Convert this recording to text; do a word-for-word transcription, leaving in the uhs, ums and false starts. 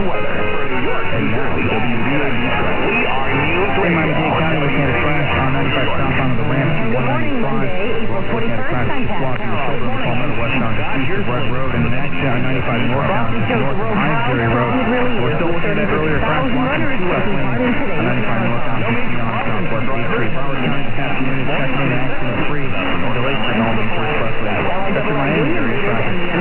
and weather. For New York, and now W D A B traffic. We are News Radio. In Miami-Dade County, looking at a crash on ninety-five southbound of the ramp to one ninety-five. We're also looking at a crash just walk to the shoulder of the Palmetto westbound to east of Red Road, and next to ninety-five northbound to north of Hinesbury Road. We're still looking at that earlier crash walk to two west lanes on ninety-five northbound to beyond southwest eighth Street. Broward County Captain Unit checking in accident free and delays for Norman Expressway. That's your Miami area traffic.